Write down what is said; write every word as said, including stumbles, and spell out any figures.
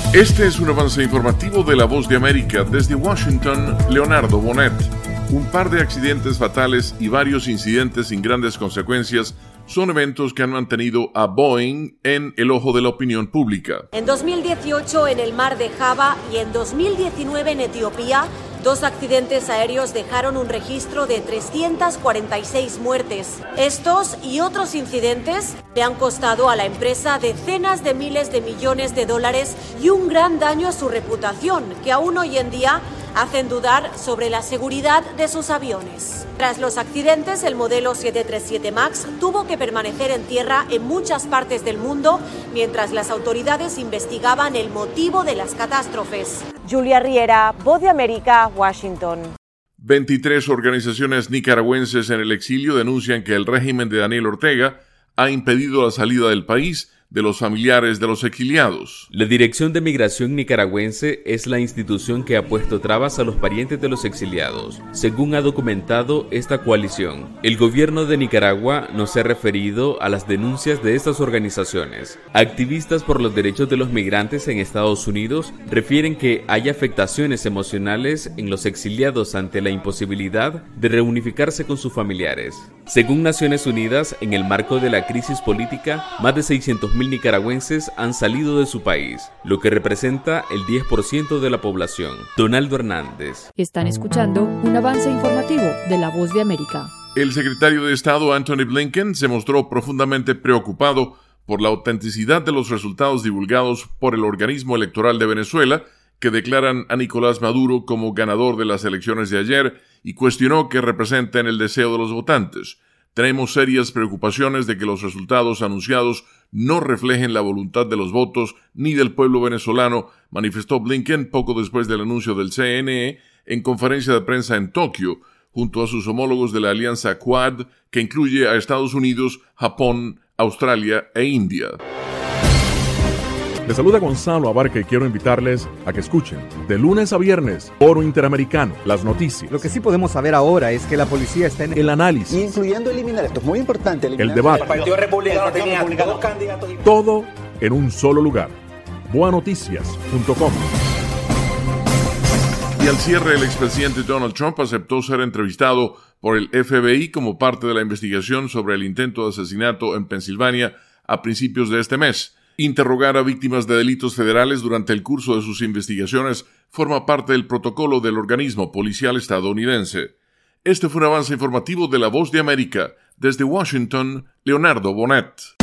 Este es un avance informativo de La Voz de América. Desde Washington, Leonardo Bonet. Un par de accidentes fatales y varios incidentes sin grandes consecuencias son eventos que han mantenido a Boeing en el ojo de la opinión pública. En dos mil dieciocho en el mar de Java y en dos mil diecinueve en Etiopía, dos accidentes aéreos dejaron un registro de trescientas cuarenta y seis muertes. Estos y otros incidentes le han costado a la empresa decenas de miles de millones de dólares y un gran daño a su reputación, que aún hoy en día hacen dudar sobre la seguridad de sus aviones. Tras los accidentes, el modelo siete treinta y siete MAX tuvo que permanecer en tierra en muchas partes del mundo mientras las autoridades investigaban el motivo de las catástrofes. Julia Riera, Voz de América, Washington. veintitrés organizaciones nicaragüenses en el exilio denuncian que el régimen de Daniel Ortega ha impedido la salida del país de los familiares de los exiliados. La Dirección de Migración nicaragüense es la institución que ha puesto trabas a los parientes de los exiliados, según ha documentado esta coalición. El gobierno de Nicaragua no se ha referido a las denuncias de estas organizaciones. Activistas por los derechos de los migrantes en Estados Unidos refieren que hay afectaciones emocionales en los exiliados ante la imposibilidad de reunificarse con sus familiares. Según Naciones Unidas, en el marco de la crisis política, más de seiscientos mil nicaragüenses han salido de su país, lo que representa el diez por ciento de la población. Donaldo Hernández. Están escuchando un avance informativo de La Voz de América. El secretario de Estado Antony Blinken se mostró profundamente preocupado por la autenticidad de los resultados divulgados por el organismo electoral de Venezuela, que declaran a Nicolás Maduro como ganador de las elecciones de ayer y cuestionó que representen el deseo de los votantes. Tenemos serias preocupaciones de que los resultados anunciados no reflejen la voluntad de los votos ni del pueblo venezolano, manifestó Blinken poco después del anuncio del C N E en conferencia de prensa en Tokio, junto a sus homólogos de la alianza Quad, que incluye a Estados Unidos, Japón, Australia e India. Les saluda Gonzalo Abarca y quiero invitarles a que escuchen de lunes a viernes Foro Interamericano, las noticias. Lo que sí podemos saber ahora es que la policía está en el análisis, incluyendo eliminar, esto es muy importante, el debate, el Partido Republicano tenía dos candidatos, todo en un solo lugar. boa noticias punto com. Y al cierre, el expresidente Donald Trump aceptó ser entrevistado por el F B I como parte de la investigación sobre el intento de asesinato en Pensilvania a principios de este mes. Interrogar a víctimas de delitos federales durante el curso de sus investigaciones forma parte del protocolo del organismo policial estadounidense. Este fue un avance informativo de La Voz de América. Desde Washington, Leonardo Bonet.